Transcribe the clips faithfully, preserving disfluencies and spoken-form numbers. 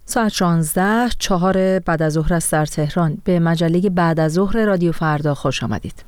ساعت شانزده چهار بعد از ظهر است در تهران. به مجله بعد از ظهر رادیو فردا خوش آمدید.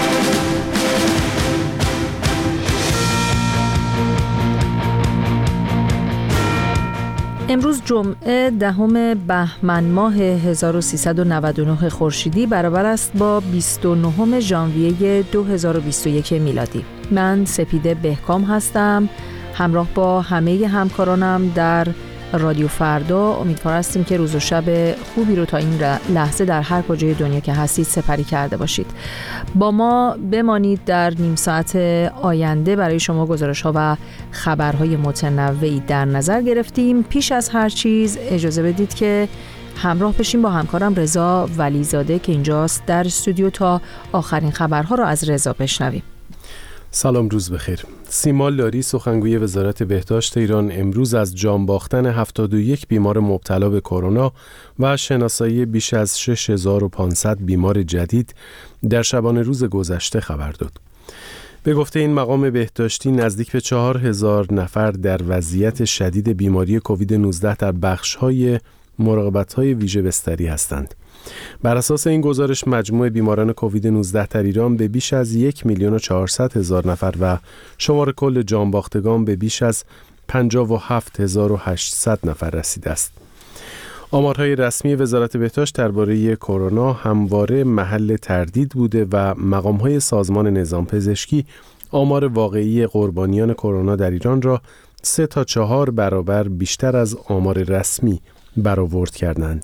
امروز جمعه دهم بهمن ماه هزار و سیصد و نود و نه خورشیدی برابر است با بیست و نهم ژانویه دو هزار و بیست و یک میلادی. من سپیده بهکام هستم، همراه با همه همکارانم در رادیو فردا. امیدوار هستیم که روز و شب خوبی رو تا این لحظه در هر کجای دنیا که هستید سپری کرده باشید. با ما بمانید. در نیم ساعت آینده برای شما گزارش‌ها و خبرهای متنوعی در نظر گرفتیم. پیش از هر چیز اجازه بدید که همراه بشیم با همکارم رضا ولیزاده که اینجاست در استودیو تا آخرین خبرها رو از رضا بشنویم. سلام، روز بخیر. سیما لاری سخنگوی وزارت بهداشت ایران امروز از جان باختن هفتاد و یک بیمار مبتلا به کرونا و شناسایی بیش از شش هزار و پانصد بیمار جدید در شبانه روز گذشته خبر داد. به گفته این مقام بهداشتی نزدیک به چهار هزار نفر در وضعیت شدید بیماری کووید نوزده در بخش‌های مراقبت‌های ویژه بستری هستند. بر اساس این گزارش مجموع بیماران کووید نوزده در ایران به بیش از یک میلیون و چهارصد هزار نفر و شمار کل جانباختگان به بیش از پنجاه و هفت هزار و هشتصد نفر رسیده است. آمارهای رسمی وزارت بهداشت درباره کرونا همواره محل تردید بوده و مقام‌های سازمان نظام پزشکی آمار واقعی قربانیان کرونا در ایران را سه تا چهار برابر بیشتر از آمار رسمی برآورد کردند.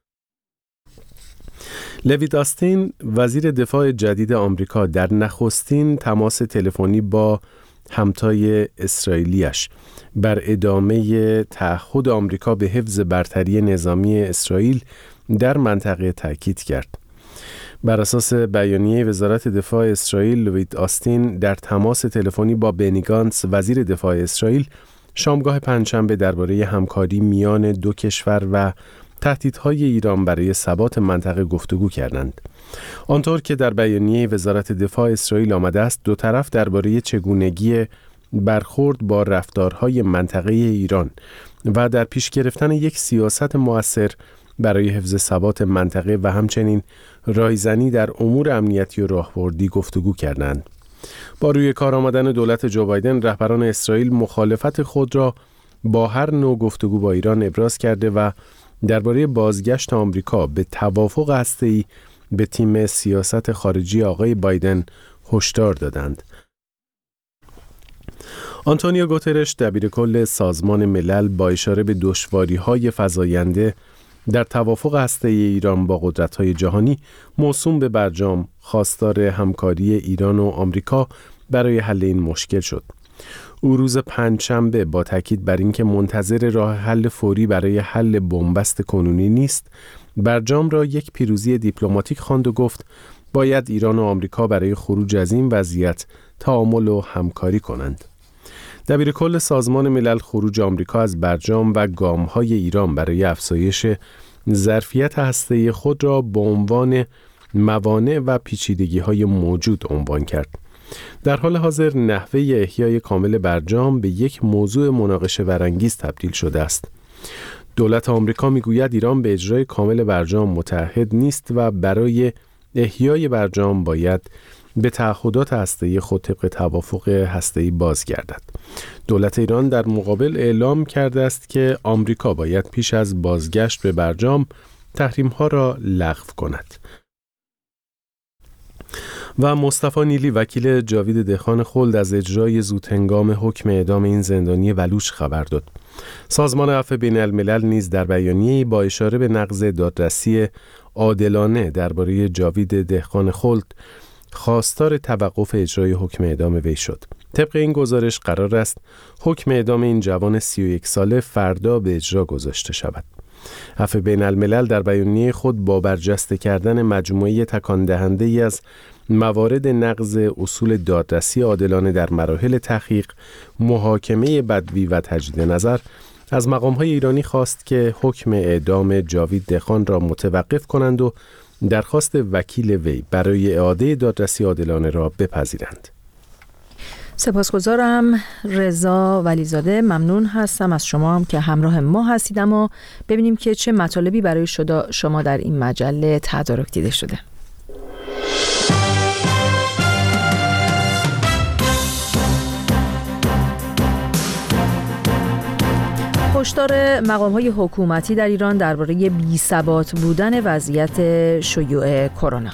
لوید آستین وزیر دفاع جدید آمریکا در نخستین تماس تلفنی با همتای اسرائیلیش بر ادامه تعهد آمریکا به حفظ برتری نظامی اسرائیل در منطقه تاکید کرد. بر اساس بیانیه وزارت دفاع اسرائیل، لوید آستین در تماس تلفنی با بنی گانتس وزیر دفاع اسرائیل شامگاه پنجشنبه درباره همکاری میان دو کشور و تهدیدهای ایران برای ثبات منطقه گفتگو کردند. آنطور که در بیانیه وزارت دفاع اسرائیل آمده است، دو طرف درباره چگونگی برخورد با رفتارهای منطقه ایران و در پیش گرفتن یک سیاست مؤثر برای حفظ ثبات منطقه و همچنین رایزنی در امور امنیتی و راهبردی گفتگو کردند. با روی کار آمدن دولت جو بایدن، رهبران اسرائیل مخالفت خود را با هر نوع گفتگو با ایران ابراز کرده و درباره بازگشت آمریکا به توافق هسته‌ای به تیم سیاست خارجی آقای بایدن هشدار دادند. آنتونیو گوترش دبیرکل سازمان ملل با اشاره به دشواری‌های فزاینده در توافق هسته‌ای ایران با قدرت‌های جهانی موسوم به برجام خواستار همکاری ایران و آمریکا برای حل این مشکل شد. او روز پنجشنبه با تاکید بر اینکه منتظر راه حل فوری برای حل بنبست کنونی نیست، برجام را یک پیروزی دیپلماتیک خواند و گفت باید ایران و آمریکا برای خروج از این وضعیت تعامل و همکاری کنند. دبیرکل سازمان ملل خروج آمریکا از برجام و گام‌های ایران برای افزایش ظرفیت هسته‌ای خود را به عنوان موانع و پیچیدگی‌های موجود عنوان کرد. در حال حاضر نحوه احیای کامل برجام به یک موضوع مناقشه برانگیز تبدیل شده است. دولت آمریکا میگوید ایران به اجرای کامل برجام متعهد نیست و برای احیای برجام باید به تعهدات هسته‌ای خود طبق توافق هسته‌ای بازگردد. دولت ایران در مقابل اعلام کرده است که آمریکا باید پیش از بازگشت به برجام تحریم‌ها را لغو کند. و مصطفی نیلی وکیل جاوید دهقان خلد از اجرای زودهنگام حکم اعدام این زندانی بلوچ خبر داد. سازمان عفو بین الملل نیز در بیانیه‌ای با اشاره به نقض دادرسی عادلانه درباره جاوید دهقان خلد خواستار توقف اجرای حکم اعدام وی شد. طبق این گزارش قرار است حکم اعدام این جوان سی و یک ساله فردا به اجرا گذاشته شود. عفو بین الملل در بیانیه خود با برجسته کردن مجموعه تکان دهنده ای از موارد نقض اصول دادرسی عادلانه در مراحل تحقیق، محاکمه بدوی و تجدید نظر از مقام‌های ایرانی خواست که حکم اعدام جاوید دهقان را متوقف کنند و درخواست وکیل وی برای اعاده دادرسی عادلانه را بپذیرند. سپاسگزارم رضا ولیزاده، ممنون هستم از شما هم که همراه ما هستید. اما ببینیم که چه مطالبی برای شما در این مجله تدارک دیده شده. هشدار مقام‌های حکومتی در ایران درباره بی‌ثبات بودن وضعیت شیوع کرونا.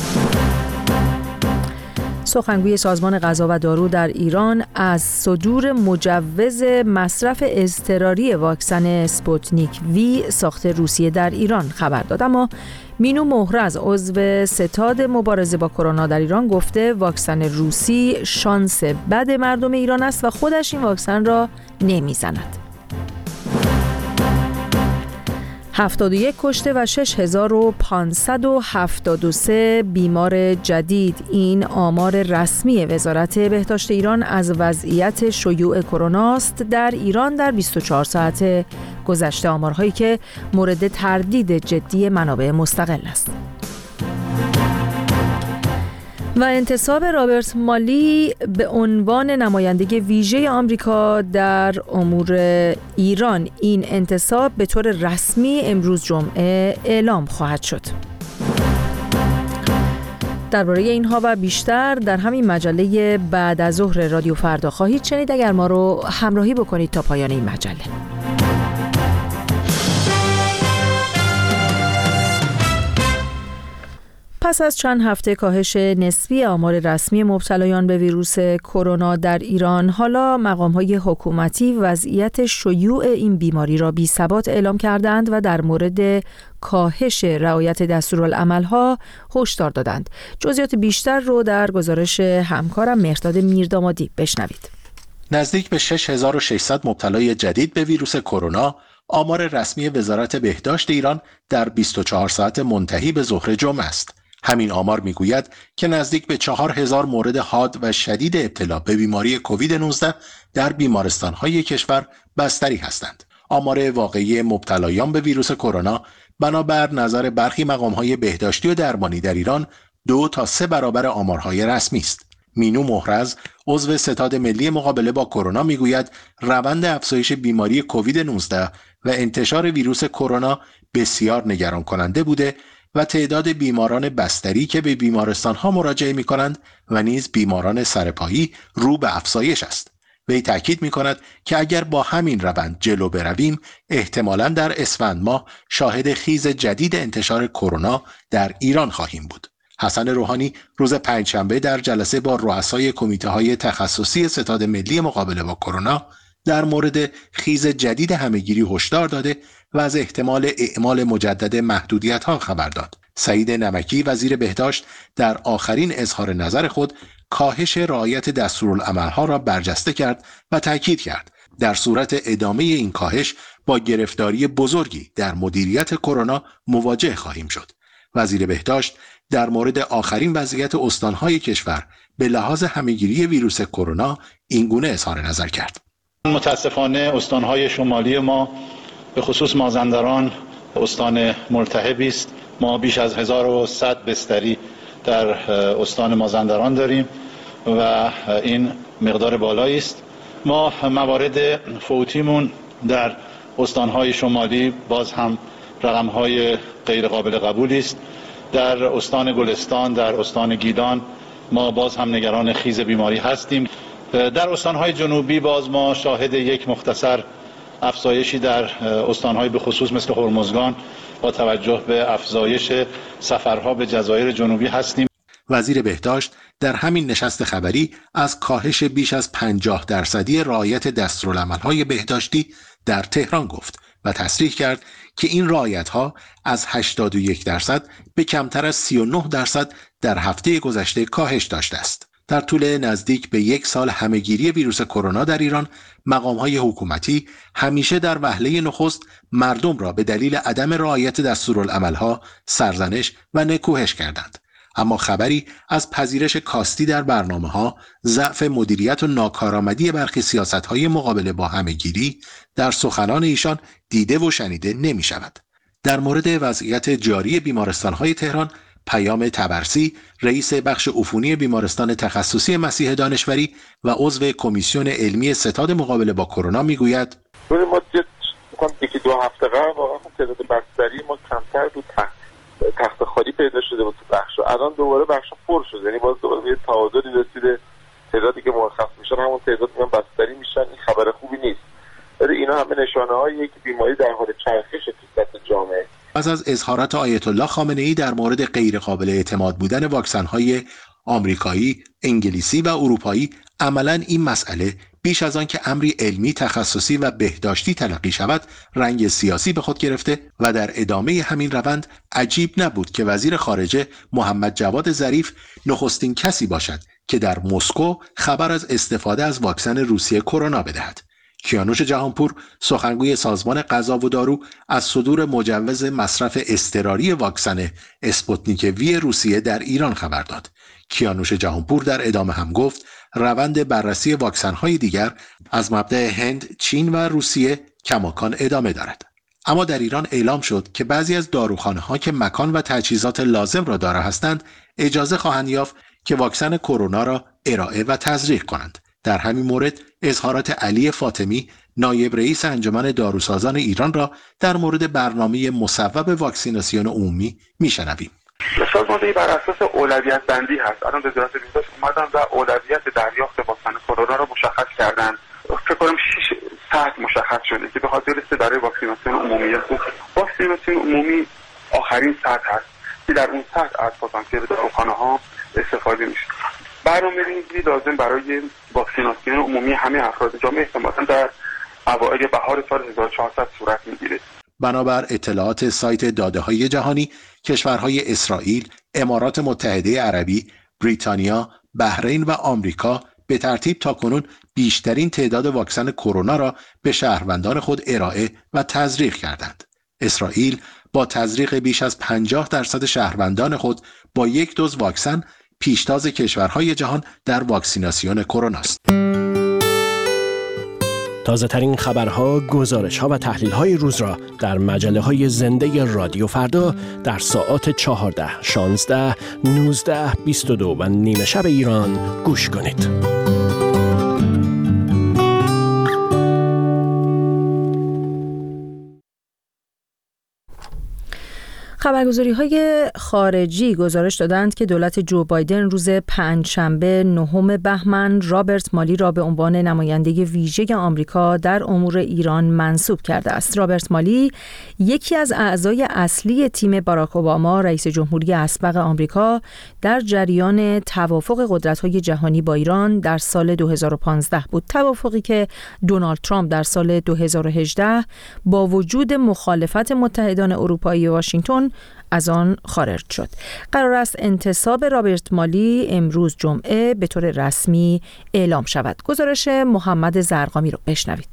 سخنگوی سازمان غذا و دارو در ایران از صدور مجوز مصرف اضطراری واکسن اسپوتنیک وی ساخت روسیه در ایران خبر داد. اما مینو مهرز، عضو ستاد مبارزه با کرونا در ایران، گفته واکسن روسی شانس بد مردم ایران است و خودش این واکسن را نمیزند. هفتاد و یک کشته و شش هزار و پانصد و هفتاد و سه بیمار جدید. این آمار رسمی وزارت بهداشت ایران از وضعیت شیوع کرونا است در ایران در بیست و چهار ساعت گذشته، آمارهایی که مورد تردید جدی منابع مستقل است. و انتصاب رابرت مالی به عنوان نماینده ویژه آمریکا در امور ایران، این انتصاب به طور رسمی امروز جمعه اعلام خواهد شد. درباره اینها و بیشتر در همین مجله بعد از ظهر رادیو فردا خواهید شنید. اگر ما رو همراهی بکنید تا پایان این مجله. پس از چند هفته کاهش نسبی آمار رسمی مبتلایان به ویروس کرونا در ایران، حالا مقام‌های حکومتی وضعیت شیوع این بیماری را بی‌ثبات اعلام کردند و در مورد کاهش رعایت دستورالعمل‌ها هشدار دادند. جزئیات بیشتر رو در گزارش همکارم مهرداد میردامادی بشنوید. نزدیک به شش هزار و ششصد مبتلای جدید به ویروس کرونا آمار رسمی وزارت بهداشت ایران در بیست و چهار ساعت منتهی به ظهر جمعه است. همین آمار میگوید که نزدیک به چهار هزار مورد حاد و شدید ابتلا به بیماری کووید نوزده در بیمارستان‌های کشور بستری هستند. آمار واقعی مبتلایان به ویروس کرونا بنابر نظر برخی مقام‌های بهداشتی و درمانی در ایران دو تا سه برابر آمارهای رسمی است. مینو مهرز، عضو ستاد ملی مقابله با کرونا، میگوید روند افزایش بیماری کووید نوزده و انتشار ویروس کرونا بسیار نگران کننده بوده و تعداد بیماران بستری که به بیمارستان‌ها مراجعه می‌کنند و نیز بیماران سرپایی رو به افزایش است. وی تاکید می‌کند که اگر با همین روند جلو برویم، احتمالاً در اسفند ماه شاهد خیز جدید انتشار کرونا در ایران خواهیم بود. حسن روحانی روز پنجشنبه در جلسه با رؤسای کمیته‌های تخصصی ستاد ملی مقابله با کرونا در مورد خیز جدید همهگیری هشدار داده و از احتمال اعمال مجدد محدودیت‌ها خبر داد. سعید نمکی، وزیر بهداشت، در آخرین اظهار نظر خود کاهش رعایت دستورالعمل‌ها را برجسته کرد و تاکید کرد در صورت ادامه این کاهش با گرفتاری بزرگی در مدیریت کرونا مواجه خواهیم شد. وزیر بهداشت در مورد آخرین وضعیت استان‌های کشور به لحاظ همهگیری ویروس کرونا این گونه اظهار نظر کرد: متاسفانه استان‌های شمالی ما به خصوص مازندران استان ملتهبی است. ما بیش از هزار و صد بستری در استان مازندران داریم و این مقدار بالایی است. ما موارد فوتیمون در استان‌های شمالی باز هم رقم‌های غیر قابل قبولی است. در استان گلستان، در استان گیلان ما باز هم نگران خیز بیماری هستیم. در استان‌های جنوبی باز ما شاهد یک مختصر افزایشی در استان‌های به خصوص مثل هرمزگان با توجه به افزایش سفرها به جزایر جنوبی هستیم. وزیر بهداشت در همین نشست خبری از کاهش بیش از پنجاه درصدی رعایت دستورالعمل‌های بهداشتی در تهران گفت و تصریح کرد که این رعایت‌ها از هشتاد و یک درصد به کمتر از سی و نه درصد در هفته گذشته کاهش داشته است. در طول نزدیک به یک سال همهگیری ویروس کرونا در ایران، مقام‌های حکومتی همیشه در وهله نخست مردم را به دلیل عدم رعایت دستورالعمل‌ها سرزنش و نکوهش کردند. اما خبری از پذیرش کاستی در برنامه‌ها، ضعف مدیریت و ناکارآمدی برخی سیاست‌های مقابله با همهگیری در سخنان ایشان دیده و شنیده نمی‌شود. در مورد وضعیت جاری بیمارستان‌های تهران، پیام طبرسی، رئیس بخش عفونی بیمارستان تخصصی مسیح دانشوری و عضو کمیسیون علمی ستاد مقابله با کرونا میگوید: ما یکی دو هفته قبل واقعا تعداد بستری ما کمتر بود، تخت خالی پیدا شده بود تو بخش، الان دوباره بخش پر شده، یعنی باز دوباره یه تعادلی رسیده، تعدادی که مرخص میشن همون تعداد میان بستری میشن. این خبر خوبی نیست، ولی اینا همه نشانه‌هایی که بیماری در حال چرخش تو سطح جامعه. پس از اظهارات آیت الله خامنه‌ای در مورد غیر قابل اعتماد بودن واکسن‌های آمریکایی، انگلیسی و اروپایی، عملاً این مسئله بیش از آن که امری علمی، تخصصی و بهداشتی تلقی شود، رنگ سیاسی به خود گرفته و در ادامه همین روند عجیب نبود که وزیر خارجه محمد جواد ظریف نخستین کسی باشد که در مسکو خبر از استفاده از واکسن روسیه کرونا بدهد. کیانوش جهانپور، سخنگوی سازمان غذا و دارو، از صدور مجوز مصرف اضطراری واکسن اسپوتنیک وی روسیه در ایران خبر داد. کیانوش جهانپور در ادامه هم گفت روند بررسی واکسن‌های دیگر از مبدأ هند، چین و روسیه کماکان ادامه دارد. اما در ایران اعلام شد که بعضی از داروخانه‌ها که مکان و تجهیزات لازم را دارا هستند، اجازه خواهند یافت که واکسن کرونا را ارائه و تزریق کنند. در همین مورد اظهارات علی فاطمی، نایب رئیس انجمن داروسازان ایران را در مورد برنامه مصوب واکسیناسیون عمومی میشنویم. سازماندهی بر اساس اولویت بندی هست. الان وزارت بهداشت اومدن و اولویت دریافت واکسن کرونا رو مشخص کردن. فکر کنم شش ساعت مشخص شده که به خاطر است برای واکسیناسیون عمومی است. واکسیناسیون عمومی آخرین ساعت هست که در اون ساعت از پاتانسیل داروخانه‌ها استفاده میشه. برنامه‌ریزی لازم برای واکسیناسیون عمومی همه افراد جامعه احتمالاً در اوایل بهار سال هزار و چهارصد صورت میگیره. بنابر اطلاعات سایت داده‌های جهانی، کشورهای اسرائیل، امارات متحده عربی، بریتانیا، بحرین و آمریکا به ترتیب تاکنون بیشترین تعداد واکسن کرونا را به شهروندان خود ارائه و تزریق کردند. اسرائیل با تزریق بیش از پنجاه درصد شهروندان خود با یک دوز واکسن پیشتاز کشورهای جهان در واکسیناسیون کرونا است. تازه ترین خبرها، گزارش‌ها و تحلیل‌های روز را در مجله‌های زنده رادیو فردا در ساعات چهارده، شانزده، نوزده، بیست و دو و نیمه شب ایران گوش کنید. خبرگزاری‌های خارجی گزارش دادند که دولت جو بایدن روز پنجشنبه نهم بهمن رابرت مالی را به عنوان نماینده ویژه آمریکا در امور ایران منصوب کرده است. رابرت مالی یکی از اعضای اصلی تیم باراک اوباما رئیس جمهوری اسبق آمریکا در جریان توافق قدرت‌های جهانی با ایران در سال دو هزار و پانزده بود. توافقی که دونالد ترامپ در سال دو هزار و هجده با وجود مخالفت متحدان اروپایی واشنگتن از آن خارج شد. قرار است انتصاب رابرت مالی امروز جمعه به طور رسمی اعلام شود. گزارش محمد زرقامی رو بشنوید.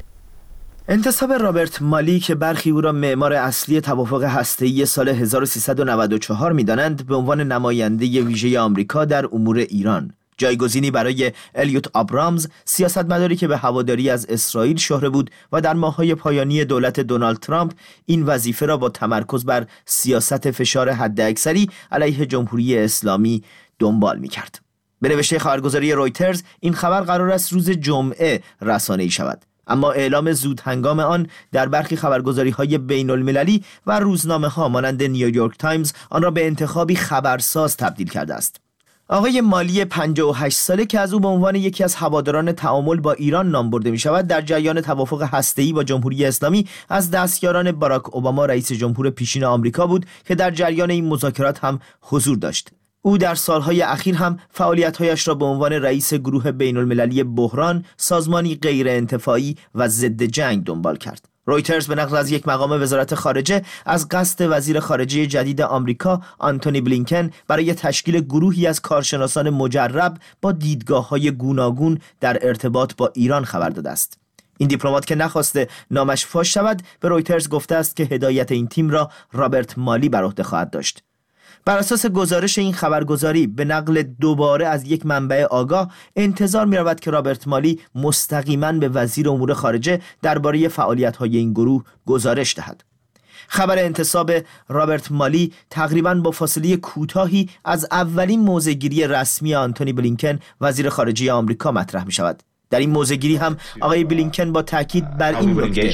انتصاب رابرت مالی که برخی او را معمار اصلی توافق هسته‌ای سال هزار و سیصد و نود و چهار می‌دانند، به عنوان نماینده ویژه آمریکا در امور ایران جایگزینی برای الیوت آبرامز، سیاستمداری که به هواداری از اسرائیل شهره بود و در ماه‌های پایانی دولت دونالد ترامپ این وظیفه را با تمرکز بر سیاست فشار حداکثری علیه جمهوری اسلامی دنبال می‌کرد. به نوشته خبرگزاری رویترز این خبر قرار است روز جمعه رسانه‌ای شود، اما اعلام زود هنگام آن در برخی خبرگزاری‌های بین‌المللی و روزنامه‌ها مانند نیویورک تایمز آن را به انتخابی خبرساز تبدیل کرده است. آقای مالی پنجاه و هشت ساله که از او به عنوان یکی از هواداران تعامل با ایران نام برده می شود، در جریان توافق هسته‌ای با جمهوری اسلامی از دستیاران باراک اوباما رئیس جمهور پیشین آمریکا بود که در جریان این مذاکرات هم حضور داشت. او در سالهای اخیر هم فعالیت‌هایش را به عنوان رئیس گروه بین‌المللی بحران، سازمانی غیر انتفاعی و ضد جنگ دنبال کرد. رویترز به نقل از یک مقام وزارت خارجه از قصد وزیر خارجه جدید آمریکا آنتونی بلینکن برای تشکیل گروهی از کارشناسان مجرب با دیدگاه‌های گوناگون در ارتباط با ایران خبر داده است. این دیپلمات که نخواسته نامش فاش شود، به رویترز گفته است که هدایت این تیم را رابرت مالی بر عهده خواهد داشت. بر اساس گزارش این خبرگزاری به نقل دوباره از یک منبع آگاه، انتظار می رود که رابرت مالی مستقیما به وزیر امور خارجه درباره فعالیت‌های این گروه گزارش دهد. خبر انتصاب رابرت مالی تقریباً با فاصله کوتاهی از اولین موضع‌گیری رسمی آنتونی بلینکن وزیر خارجه آمریکا مطرح می شود. در این موضع‌گیری هم آقای بلینکن با تاکید بر این نکته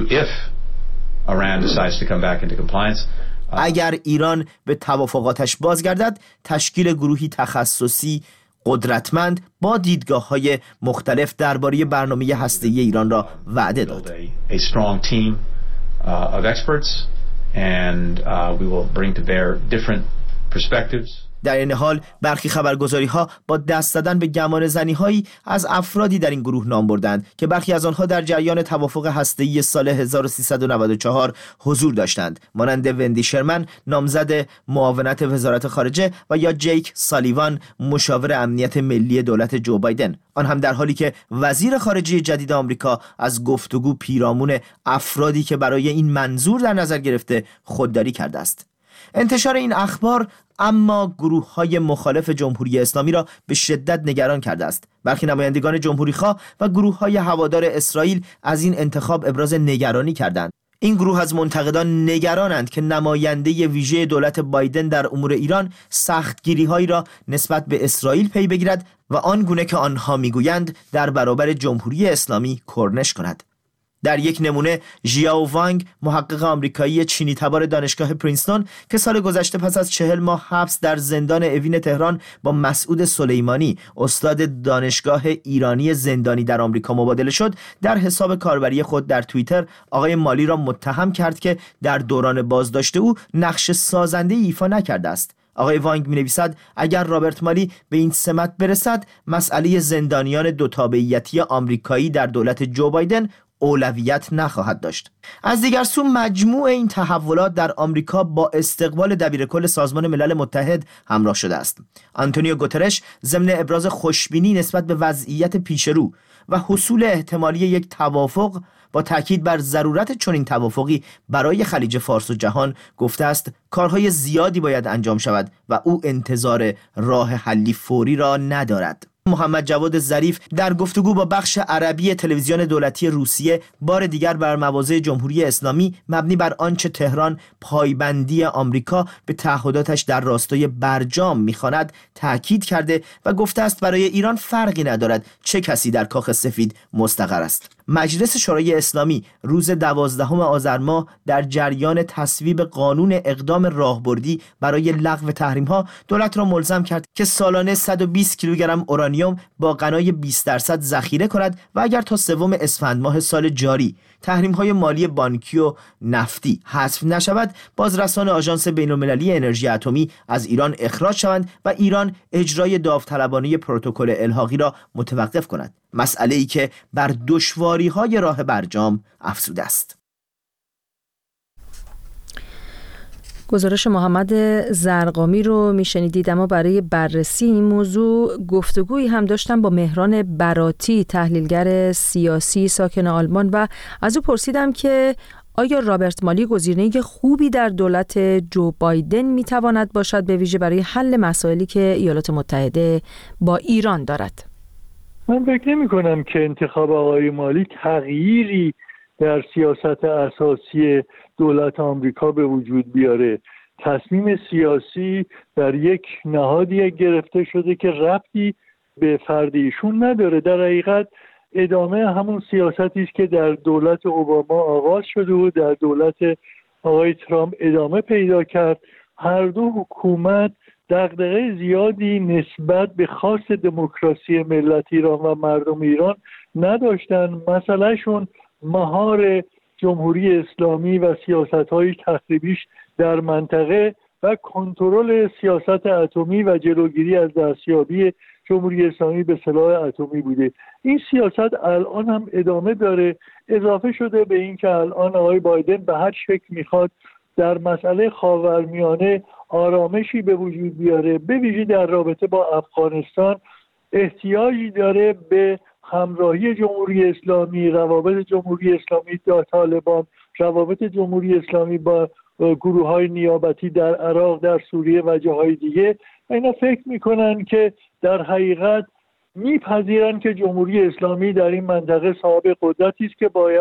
اگر ایران به توافقاتش بازگردد، تشکیل گروهی تخصصی قدرتمند با دیدگاه‌های مختلف درباره برنامه هسته‌ای ایران را وعده داد. در این حال برخی خبرگزاری‌ها با دست زدن به گمان زنی‌هایی از افرادی در این گروه نام بردند که برخی از آنها در جریان توافق هسته‌ای سال هزار و سیصد و نود و چهار حضور داشتند، مانند وندی شرمن نامزد معاونت وزارت خارجه و یا جیک سالیوان مشاور امنیت ملی دولت جو بایدن، آن هم در حالی که وزیر خارجه جدید آمریکا از گفتگو پیرامون افرادی که برای این منظور در نظر گرفته خودداری کرده است. انتشار این اخبار اما گروه‌های مخالف جمهوری اسلامی را به شدت نگران کرده است. برخی نمایندگان جمهوری‌خواه و گروه‌های هوادار اسرائیل از این انتخاب ابراز نگرانی کردند. این گروه از منتقدان نگرانند که نماینده ویژه دولت بایدن در امور ایران سختگیری‌هایی را نسبت به اسرائیل پی بگیرد و آن گونه که آنها می‌گویند در برابر جمهوری اسلامی کرنش کند. در یک نمونه ژیاو وانگ، محقق آمریکایی چینی تبار دانشگاه پرینستون که سال گذشته پس از چهل ماه حبس در زندان اوین تهران با مسعود سلیمانی استاد دانشگاه ایرانی زندانی در آمریکا مبادله شد، در حساب کاربری خود در توییتر آقای مالی را متهم کرد که در دوران بازداشت او نقش سازنده ایفا نکرده است. آقای وانگ می نویسد اگر رابرت مالی به این سمت برسد، مسئله زندانیان دو تابعیتی آمریکایی در دولت جو بایدن اولویت نخواهد داشت. از دیگر سو مجموع این تحولات در آمریکا با استقبال دبیرکل سازمان ملل متحد همراه شده است. آنتونیو گوترش ضمن ابراز خوشبینی نسبت به وضعیت پیشرو و حصول احتمالی یک توافق با تاکید بر ضرورت چنین توافقی برای خلیج فارس و جهان گفته است کارهای زیادی باید انجام شود و او انتظار راه حلی فوری را ندارد. محمد جواد ظریف در گفتگو با بخش عربی تلویزیون دولتی روسیه بار دیگر بر مواضع جمهوری اسلامی مبنی بر آنچه تهران پایبندی آمریکا به تعهداتش در راستای برجام می‌خواند تاکید کرده و گفته است برای ایران فرقی ندارد چه کسی در کاخ سفید مستقر است. مجلس شورای اسلامی روز دوازدهم آذر ماه در جریان تصویب قانون اقدام راهبردی برای لغو تحریم‌ها دولت را ملزم کرد که سالانه صد و بیست کیلوگرم اورانیوم با غنای بیست درصد ذخیره کند و اگر تا سوم اسفند ماه سال جاری تحریم‌های مالی بانکی و نفتی حذف نشود، بازرسان آژانس بین‌المللی انرژی اتمی از ایران اخراج شوند و ایران اجرای داوطلبانه پروتکل الحاقی را متوقف کند، مسئله‌ای که بر دشواری‌های راه برجام افزوده است. گزارش محمد زرقامی رو میشنیدید. اما برای بررسی این موضوع گفتگویی هم داشتم با مهران براتی، تحلیلگر سیاسی ساکن آلمان، و از او پرسیدم که آیا رابرت مالی گزینه خوبی در دولت جو بایدن میتواند باشد، به ویژه برای حل مسائلی که ایالات متحده با ایران دارد؟ من فکر نمی کنم که انتخاب آقای مالی تغییری در سیاست اساسی دولت آمریکا به وجود بیاره. تصمیم سیاسی در یک نهادی گرفته شده که ربطی به فرد ایشون نداره. در حقیقت ادامه همون سیاستی است که در دولت اوباما آغاز شده و در دولت آقای ترامپ ادامه پیدا کرد. هر دو حکومت دغدغه زیادی نسبت به خاص دموکراسی ملت ایران و مردم ایران نداشتن. مسئلهشون مهار جمهوری اسلامی و سیاست‌های تخریبیش در منطقه و کنترل سیاست اتمی و جلوگیری از دستیابی جمهوری اسلامی به سلاح اتمی بوده. این سیاست الان هم ادامه داره. اضافه شده به این که الان آقای بایدن به هر شکل میخواد در مسئله خاورمیانه آرامشی به وجود بیاره، به ویژه در رابطه با افغانستان احتیاجی داره به همراهی جمهوری اسلامی، روابط جمهوری اسلامی با طالبان، روابط جمهوری اسلامی با گروه‌های نیابتی در عراق، در سوریه و جاهای دیگه. اینا فکر میکنن که در حقیقت میپذیرن که جمهوری اسلامی در این منطقه صاحب قدرتی است که باید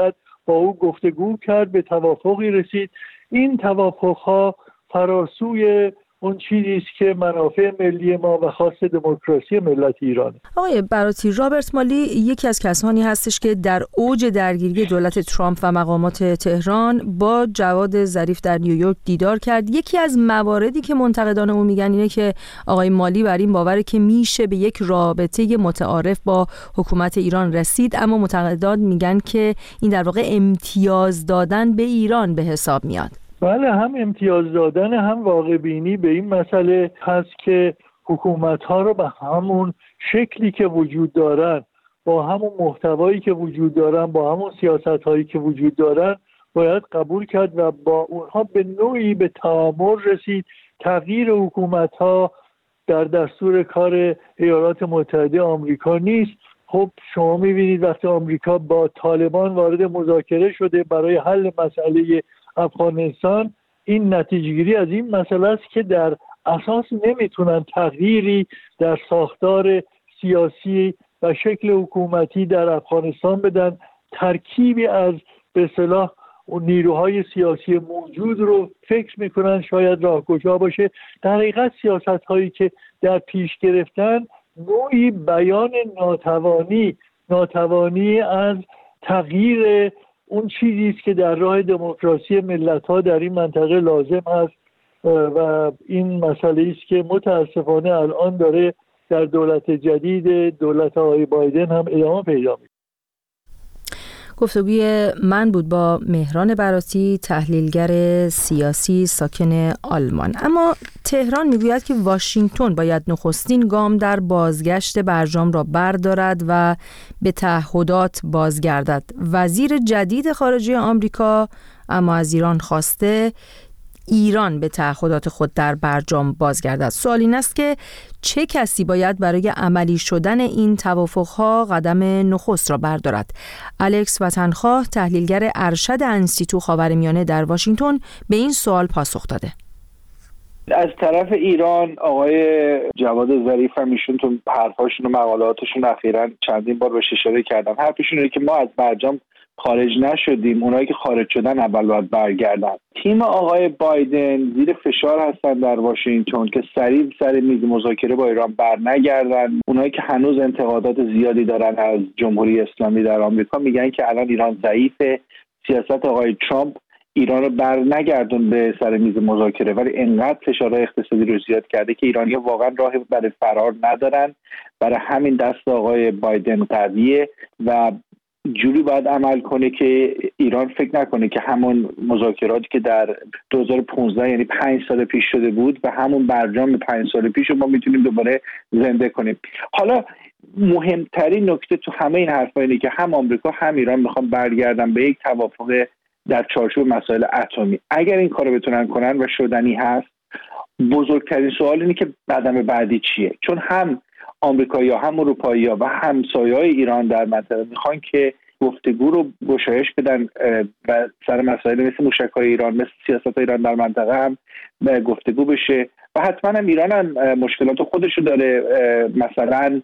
با او گفتگو کرد، به توافقی رسید. این توافقها فراسوی اون چیزی است که منافع ملی ما و خاص دموکراسی ملت ایرانه. آقای براتی، رابرت مالی یکی از کسانی هستش که در اوج درگیری دولت ترامپ و مقامات تهران با جواد ظریف در نیویورک دیدار کرد. یکی از مواردی که منتقدان او میگن اینه که آقای مالی بر این باوره که میشه به یک رابطه متعارف با حکومت ایران رسید، اما منتقدان میگن که این در واقع امتیاز دادن به ایران به حساب میاد. بله، هم امتیاز دادن هم واقع بینی به این مسئله هست که حکومت‌ها رو به همون شکلی که وجود دارن، با همون محتوایی که وجود دارن، با همون سیاست‌هایی که وجود دارن باید قبول کرد و با اونها به نوعی به تعامل رسید. تغییر حکومت‌ها در دستور کار ایالات متحده آمریکا نیست. خب شما می‌بینید وقتی آمریکا با طالبان وارد مذاکره شده برای حل مسئله افغانستان، این نتیجه‌گیری از این مسئله است که در اساس نمیتونن تغییری در ساختار سیاسی و شکل حکومتی در افغانستان بدن. ترکیبی از به اصطلاح نیروهای سیاسی موجود رو فکر میکنن شاید راهگشا باشه. در حقیقت سیاست هایی که در پیش گرفتن نوعی بیان ناتوانی ناتوانی از تغییر اون چیزی است که در راه دموکراسی ملت‌ها در این منطقه لازم است و این مسئله است که متاسفانه الان داره در دولت جدید دولت آقای بایدن هم ادامه پیدا می‌کنه. گفتگوی من بود با مهران براتی، تحلیلگر سیاسی ساکن آلمان. اما تهران میگوید که واشنگتن باید نخستین گام در بازگشت برجام را بردارد و به تعهدات بازگردد. وزیر جدید خارجه آمریکا اما از ایران خواسته ایران به تعهدات خود در برجام بازگردد. سوال این است که چه کسی باید برای عملی شدن این توافقها قدم نخست را بردارد؟ الکس وطنخواه، تحلیلگر ارشد انستیتو خاورمیانه در واشنگتن، به این سوال پاسخ داده. از طرف ایران آقای جواد ظریف هم ایشون تو حرفاشون و مقالاتشون اخیراً چندین بار بهش اشاره کردن. حرفشون اینه که ما از برجام خارج نشدیم، اونایی که خارج شدن اول باید برگردن. تیم آقای بایدن زیر فشار هستن در واشنگتن که سریع سر میز مذاکره با ایران برنگردن. اونایی که هنوز انتقادات زیادی دارن از جمهوری اسلامی در آمریکا میگن که الان ایران ضعیفه، سیاست آقای ترامپ ایران رو برنگردون به سر میز مذاکره، ولی انقدر فشارهای اقتصادی رو زیاد کرده که ایرانی‌ها واقعا راهی برای فرار ندارن. برای همین دست آقای بایدن قویه و جوری باید عمل کنه که ایران فکر نکنه که همون مذاکراتی که در دو هزار و پانزده یعنی پنج سال پیش شده بود و همون برجام پنج سال پیش رو ما میتونیم دوباره زنده کنیم. حالا مهمترین نکته تو همه این حرفا اینه که هم آمریکا هم ایران میخوان برگردن به یک توافق در چارچوب مسائل اتمی. اگر این کارو بتونن کنن و شدنی هست، بزرگترین سوال اینه که قدم بعدی چیه؟ چون هم آمریکایی‌ها هم اروپایی‌ها و همسایه‌های ایران در منطقه میخوان که گفتگو رو گشایش بدن و سر مسائل مثل موشک‌های ایران، مثل سیاست ایران در منطقه هم گفتگو بشه و حتما هم ایران هم مشکلات خودش رو داره. مثلا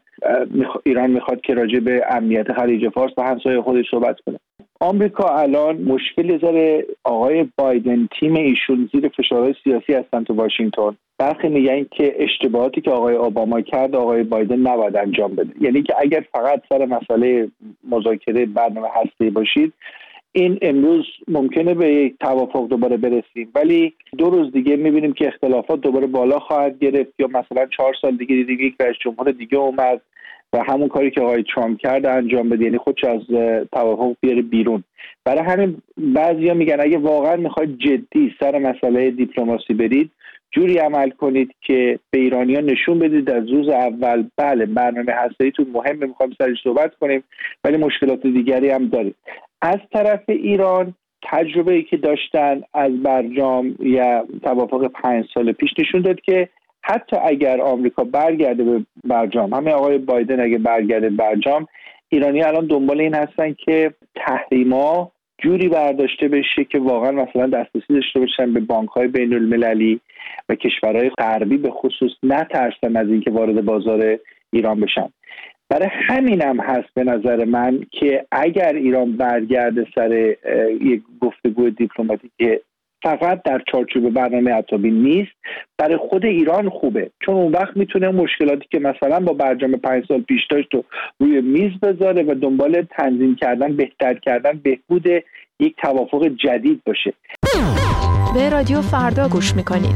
ایران میخواد که راجع به امنیت خلیج فارس با همسایه خودش صحبت کنه. آمریکا الان مشکلی داره. آقای بایدن تیم ایشون زیر فشارهای سیاسی هستن تو واشنگتن. برخی میگن که اشتباهاتی که آقای اوباما کرد آقای بایدن نباید انجام بده. یعنی که اگر فقط سر مسئله مذاکره برنامه هسته‌ای باشید، این امروز ممکنه به یک توافق دوباره برسیم، ولی دو روز دیگه میبینیم که اختلافات دوباره بالا خواهد گرفت، یا مثلا چهار سال دیگه دیگه یک رئیس جمهور دیگه اومد و همون کاری که آقای ترامپ کرد انجام بده، یعنی خودش از توافق بیاره بیرون. برای همین بعضیا میگن اگه واقعا میخواید جدی سر مسئله دیپلماسی برید، جوری عمل کنید که به ایرانیان نشون بدید از روز اول بله برنامه هسته‌ایتون مهمه، میخوایم سرش صحبت کنیم، ولی مشکلات دیگری هم دارید. از طرف ایران تجربه‌ای که داشتن از برجام یا توافق پنج سال پیش نشون داد که حتی اگر آمریکا برگرده به برجام، همه آقای بایدن اگه برگرده برجام، ایرانی الان دنبال این هستن که تحریما جوری برداشته بشه که واقعا مثلا دسترسی داشته باشن به بانک‌های بین‌المللی و کشورهای غربی به خصوص نترسن از اینکه وارد بازار ایران بشن. برای همینم هست به نظر من که اگر ایران برگرده سر یک گفتگو دیپلماتیک فقط در چارچوب برنامه اتمی نیست، برای خود ایران خوبه، چون اون وقت میتونه مشکلاتی که مثلا با برجام پنج سال پیش داشت رو روی میز بذاره و دنبال تنظیم کردن، بهتر کردن، بهبود یک توافق جدید باشه. به رادیو فردا گوش میکنید.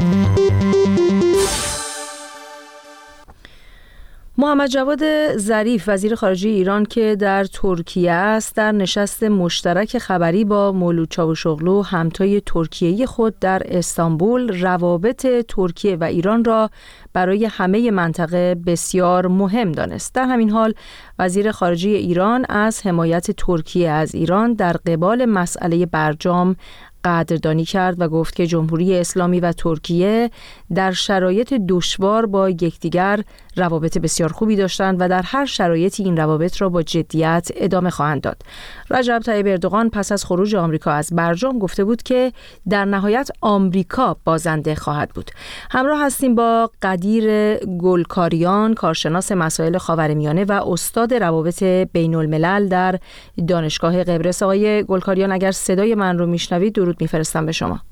محمد جواد ظریف وزیر خارجه ایران که در ترکیه است، در نشست مشترک خبری با مولود چاوشوغلو همتای ترکیه‌ای خود در استانبول روابط ترکیه و ایران را برای همه منطقه بسیار مهم دانست. در همین حال وزیر خارجه ایران از حمایت ترکیه از ایران در قبال مسئله برجام قدردانی کرد و گفت که جمهوری اسلامی و ترکیه در شرایط دشوار با یکدیگر روابط بسیار خوبی داشتند و در هر شرایطی این روابط را با جدیت ادامه خواهند داد. رجب طیب اردوغان پس از خروج آمریکا از برجام گفته بود که در نهایت آمریکا بازنده خواهد بود. همراه هستیم با قدیر گلکاریان، کارشناس مسائل خاورمیانه و استاد روابط بین الملل در دانشگاه قبرس. آقای گلکاریان، اگر صدای من رو میشنوید درود میفرستم به شما.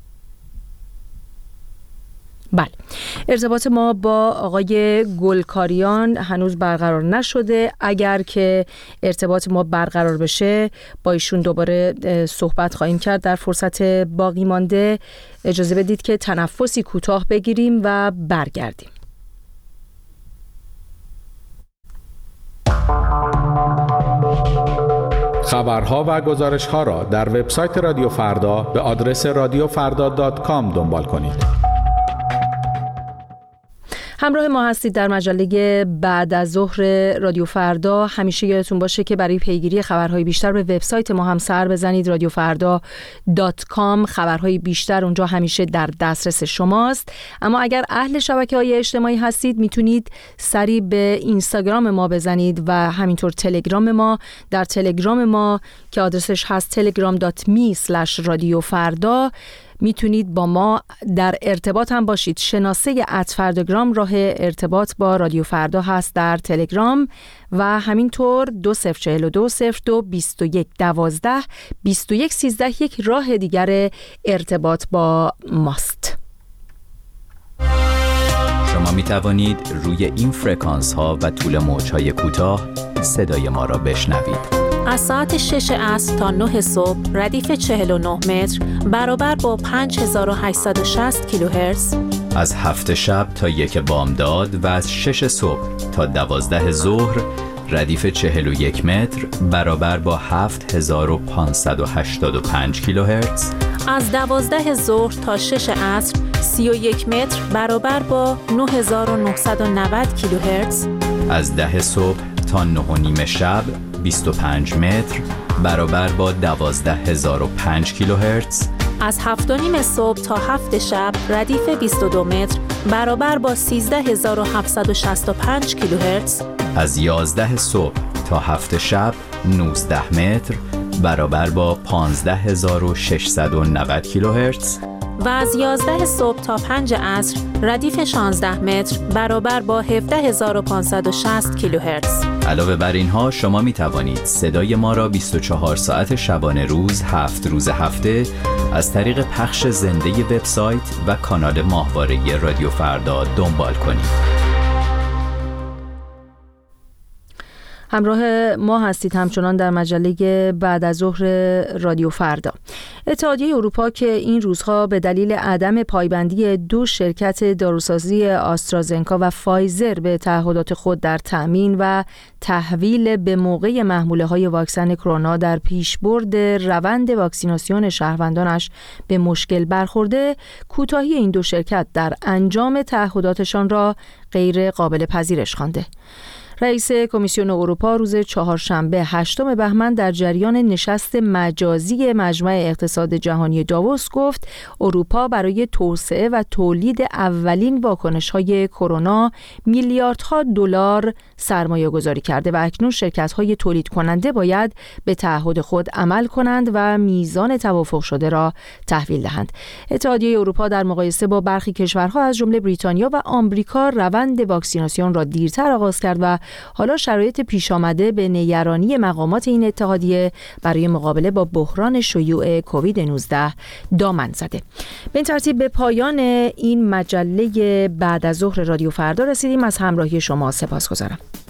بله، ارتباط ما با آقای گلکاریان هنوز برقرار نشده. اگر که ارتباط ما برقرار بشه با ایشون دوباره صحبت خواهیم کرد. در فرصت باقی مانده اجازه بدید که تنفسی کوتاه بگیریم و برگردیم. خبرها و گزارش‌ها را در وبسایت رادیو فردا به آدرس رادیو فردا دات کام دنبال کنید. همراه ما هستید در مجله بعد از ظهر رادیو فردا. همیشه یادتون باشه که برای پیگیری خبرهای بیشتر به وبسایت ما هم سر بزنید، رادیو فردا دات کام. خبرهای بیشتر اونجا همیشه در دسترس شماست. اما اگر اهل شبکه‌های اجتماعی هستید میتونید سری به اینستاگرام ما بزنید و همینطور تلگرام ما. در تلگرام ما که آدرسش هست تلگرام دات می اسلش رادیو فردا میتونید با ما در ارتباط هم باشید. شناسه ات فرداگرام راه ارتباط با رادیو فردا هست در تلگرام و همینطور دو صفر چهل و دو صفر دو بیست و یک دوازده بیست و یک سیزده یک راه دیگر ارتباط با ماست. شما می توانید روی این فرکانس ها و طول موج های کوتاه صدای ما را بشنوید. از ساعت شش عصر تا نه صبح ردیف چهل و نه متر برابر با پنج هزار و هشتصد و شصت کیلوهرتز. از هفت شب تا یک بامداد و از شش صبح تا دوازده ظهر ردیف چهل و یک متر برابر با هفت هزار و پانصد و هشتاد و پنج کیلوهرتز. از دوازده ظهر تا شش عصر سی و یک متر برابر با نه هزار و نهصد و نود کیلوهرتز. از ده صبح تا نه و نیم شب بیست و پنج متر برابر با دوازده هزار و پنج کیلوهرتز. از هفت و نیم صبح تا هفت شب ردیف بیست و دو متر برابر با سیزده هزار و هفتصد و شصت و پنج کیلوهرتز. از یازده صبح تا هفت شب نوزده متر برابر با پانزده هزار و ششصد و نود کیلوهرتز. و از یازده صبح تا پنج عصر ردیف شانزده متر برابر با هفده هزار و پانصد و شصت کیلوهرتز. علاوه بر اینها شما می توانید صدای ما را بیست و چهار ساعت شبانه روز هفت روز هفته از طریق پخش زنده وبسایت و کانال ماهواره رادیو فردا دنبال کنید. همراه ما هستید همچنان در مجله بعد از ظهر رادیو فردا. اتحادیه اروپا که این روزها به دلیل عدم پایبندی دو شرکت داروسازی آسترازنکا و فایزر به تعهدات خود در تأمین و تحویل به موقع محموله‌های واکسن کرونا در پیشبرد روند واکسیناسیون شهروندانش به مشکل برخورده، کوتاهی این دو شرکت در انجام تعهداتشان را غیر قابل پذیرش خوانده. رئیس کمیسیون اروپا روز چهارشنبه هشتم بهمن در جریان نشست مجازی مجمع اقتصاد جهانی داووس گفت اروپا برای توسعه و تولید اولین واکنش‌های کرونا میلیاردها دلار سرمایه گذاری کرده و اکنون شرکت‌های تولید کننده باید به تعهد خود عمل کنند و میزان توافق شده را تحویل دهند. اتحادیه اروپا در مقایسه با برخی کشورها از جمله بریتانیا و آمریکا روند واکسیناسیون را دیرتر آغاز کرد و حالا شرایط پیش آمده به نگرانی مقامات این اتحادیه برای مقابله با بحران شیوع کووید نوزده دامن زده. به این ترتیب به پایان این مجله بعد از ظهر رادیو فردا رسیدیم. از همراهی شما سپاسگزارم.